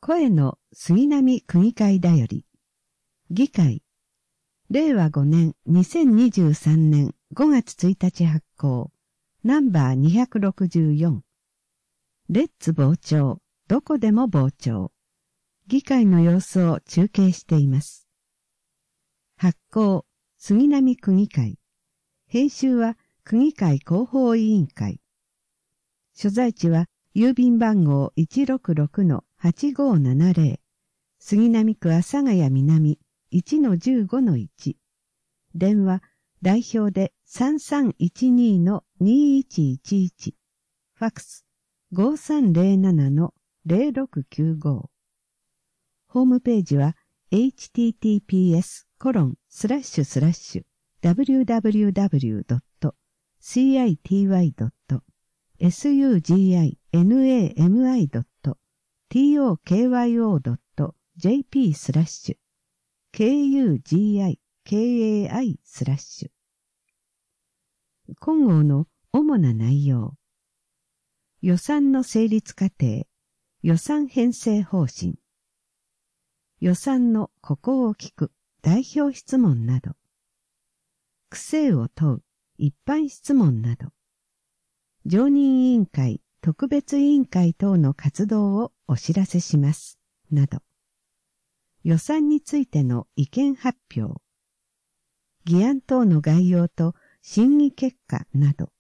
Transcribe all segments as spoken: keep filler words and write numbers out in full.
声の杉並区議会だより。議会。れいわごねんにせんにじゅうさんねんごがつついたち発行。ナンバーにひゃくろくじゅうよん。レッツ傍聴。どこでも傍聴。議会の様子を中継しています。発行。杉並区議会。編集は区議会広報委員会。所在地は郵便番号 いちろくろくのはちごななぜろ。杉並区阿佐ヶ谷南 いちのじゅうごのいち。電話、代表で さんさんいちにのにいちいちいち。ファックス ごさんぜろななのぜろろくきゅうご。ホームページは エイチティーティーピーエスコロンスラッシュスラッシュダブリューダブリューダブリュードットシーアイティーワイドットエスユージーアイエヌエーエムアイドットティーオーケーワイオードットジェーピースラッシュケーユージーアイケーエーアイスラッシュ。今号の主な内容。予算の成立過程、予算編成方針。予算のここを聞く代表質問など。区政を問う一般質問など。常任委員会、特別委員会等の活動をお知らせします。など。予算についての意見発表。議案等の概要と審議結果など。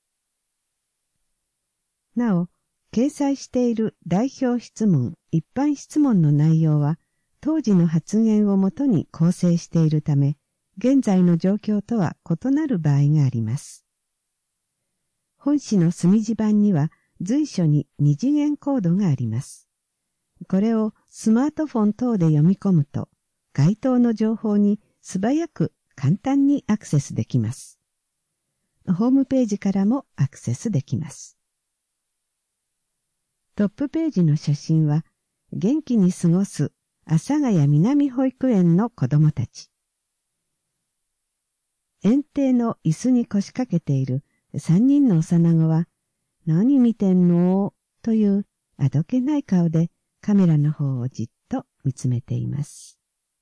なお、掲載している代表質問、一般質問の内容は、当時の発言をもとに構成しているため、現在の状況とは異なる場合があります。本誌の隅地版には随所に二次元コードがあります。これをスマートフォン等で読み込むと、該当の情報に素早く簡単にアクセスできます。ホームページからもアクセスできます。トップページの写真は、元気に過ごす阿佐ヶ谷南保育園の子供たち。園庭の椅子に腰掛けている三人の幼子は、何見てんのというあどけない顔でカメラの方をじっと見つめています。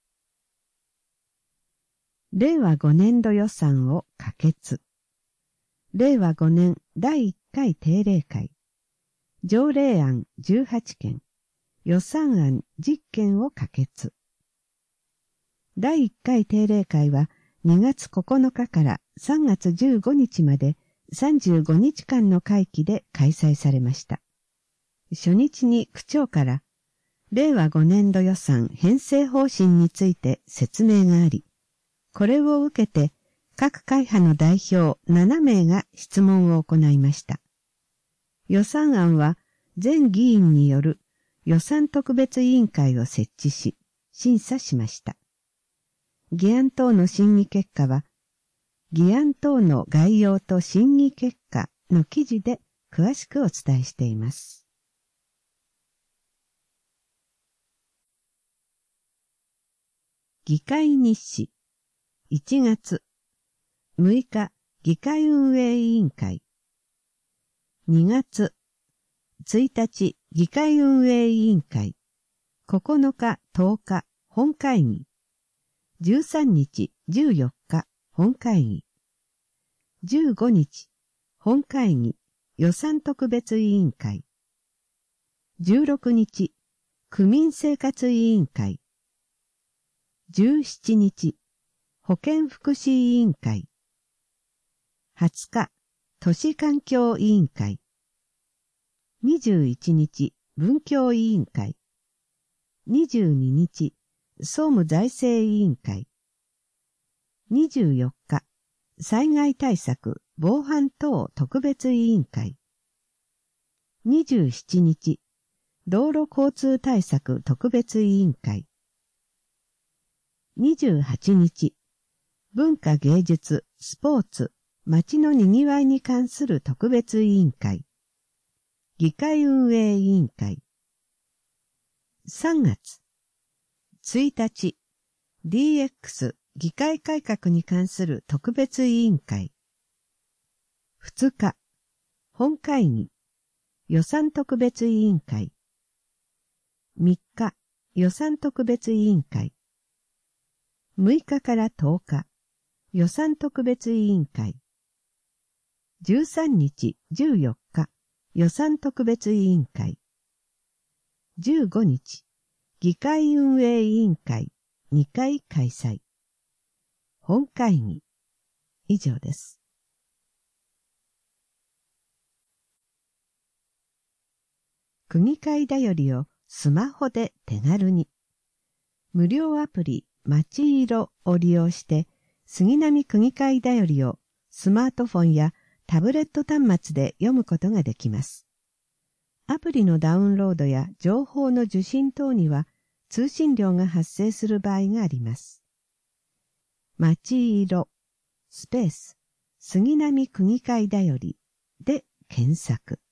れいわごねんど予算を可決。れいわごねんだいいっかい定例会。条例案じゅうはちけん。予算案じゅっけんを可決。だいいっかい定例会はにがつここのかからさんがつじゅうごにちまでさんじゅうごにちかんの会期で開催されました。初日に区長から、れいわごねんど予算編成方針について説明があり、これを受けて各会派の代表ななめいが質問を行いました。予算案は全議員による予算特別委員会を設置し、審査しました。議案等の審議結果は、議案等の概要と審議結果の記事で詳しくお伝えしています。議会日誌いちがつむいか議会運営委員会にがつついたち議会運営委員会ここのかとおか本会議じゅうさんにちじゅうよっか本会議じゅうごにち本会議予算特別委員会じゅうろくにち区民生活委員会じゅうしちにち保健福祉委員会はつか都市環境委員会にじゅういちにち文教委員会にじゅうににち総務財政委員会にじゅうよっか災害対策防犯等特別委員会にじゅうしちにち道路交通対策特別委員会にじゅうはちにち文化芸術スポーツ街のにぎわいに関する特別委員会議会運営委員会さんがつついたち ディーエックス 議会改革に関する特別委員会ふつか本会議予算特別委員会みっか、予算特別委員会。むいかからとおか、予算特別委員会。じゅうさんにち、じゅうよっか、予算特別委員会。じゅうごにち、議会運営委員会にかい開催。本会議。以上です。区議会だよりをスマホで手軽に。無料アプリまちいろを利用して、杉並区議会だよりをスマートフォンやタブレット端末で読むことができます。アプリのダウンロードや情報の受信等には通信料が発生する場合があります。まちいろスペース杉並区議会だよりで検索。